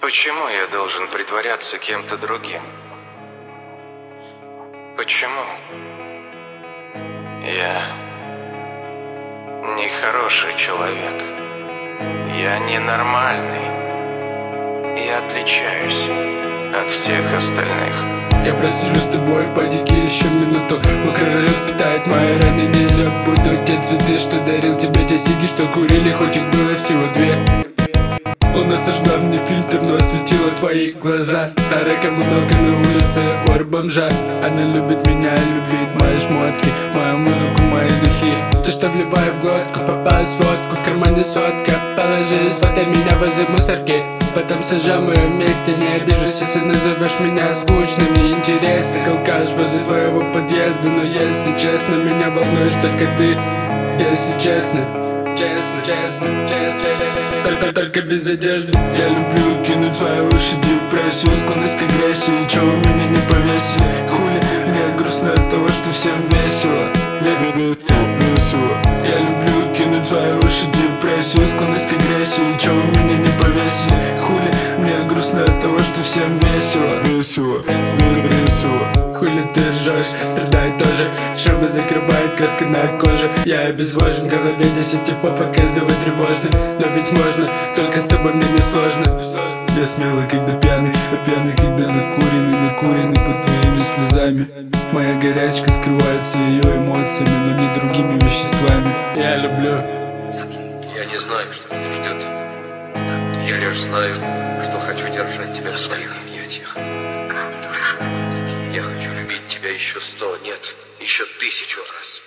Почему я должен притворяться кем-то другим? Почему? Я нехороший человек. Я ненормальный. Я отличаюсь от всех остальных. Я просижу с тобой в падике еще минуту. Мокрый район впитает мои раны. Нельзя буду те цветы, что дарил тебе, те сиги, что курили, хоть их было всего две. Луна сожгла мне фильтр, но осветила твои глаза. Старая коммуналка на улице, ор бомжа. Она любит меня, любит мои шмотки, мою музыку, мои духи. То, что вливаю в глотку, попал в сводку, в кармане сотка. Положи, сфотай меня возле мусорки, потом сожжем ее вместе. Не обижусь, если назовешь меня скучным. Мне интересно, алкаш возле твоего подъезда. Но если честно, меня волнуешь только ты. Если честно, честно, честно, честно, только без одежды. Я люблю кинуть свои уши депрессию, склонность к агрессии. Чего вы меня не повесили? Хули, мне грустно от того, что всем весело. Весело. Я люблю кинуть свои уши депрессию, склонность к агрессии. Чего вы меня не повесили? Хули, мне грустно от того, что всем весело. Весело. Хули ты ржешь, страдает тоже. Шрамы закрывает краска на коже. Я обезвожен, в голове 10 типов, от каждого тревожно. Но ведь можно, только с тобой мне не сложно. Я смелый, когда пьяный, а пьяный, когда накуренный под твоими слезами. Моя горячка скрывается ее эмоциями, но не другими веществами. Я люблю. Я не знаю, что меня ждет. Я лишь знаю, что хочу держать тебя в своих объятиях. Я хочу любить тебя еще 100, нет, еще 1000 раз.